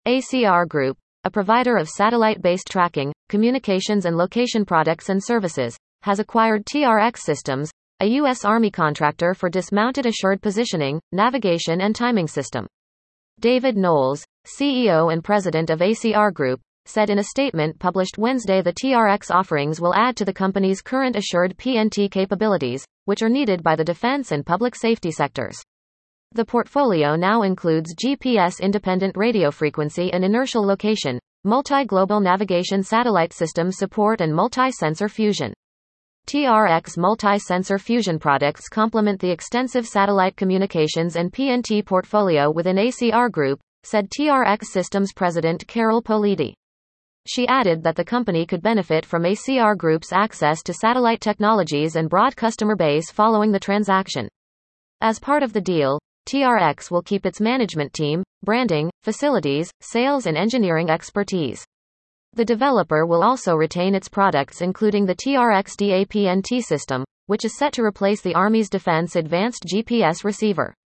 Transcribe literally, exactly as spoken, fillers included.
A C R Group, a provider of satellite-based tracking, communications and location products and services, has acquired T R X Systems, a U S Army contractor for dismounted assured positioning, navigation and timing system. David Knowles, C E O and president of A C R Group, said in a statement published Wednesday the T R X offerings will add to the company's current assured P N T capabilities, which are needed by the defense and public safety sectors. The portfolio now includes G P S-independent radio frequency and inertial location, multi-global navigation satellite system support and multi-sensor fusion. T R X multi-sensor fusion products complement the extensive satellite communications and P N T portfolio within A C R Group, said T R X Systems President Carol Politi. She added that the company could benefit from A C R Group's access to satellite technologies and broad customer base following the transaction. As part of the deal, T R X will keep its management team, branding, facilities, sales and engineering expertise. The developer will also retain its products including the T R X D A P N T system, which is set to replace the Army's Defense Advanced G P S receiver.